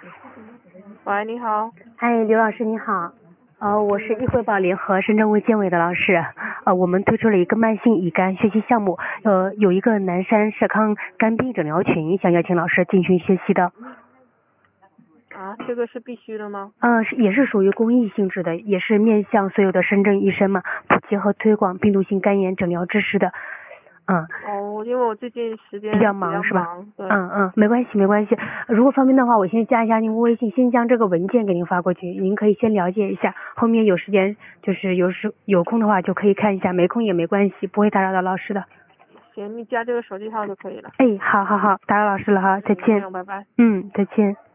喂，你好。 嗨，刘老师你好。我是易汇宝联合深圳卫健委的老师。我们推出了一个慢性乙肝学习项目，有一个南山社康肝病诊疗群，想邀请老师进群学习的。 这个是必须的吗？ 也是属于公益性质的，也是面向所有的深圳医生嘛，普及和推广病毒性肝炎诊疗知识的。 因为我最近时间比较忙是吧？ 对。 没关系。如果方便的话，我先加一下您微信，先将这个文件给您发过去，您可以先了解一下，后面有时间就是有空的话就可以看一下，没空也没关系，不会打扰到老师的。 行，你加这个手机号就可以了。 好，打扰老师了哈，再见。 拜拜。 再见。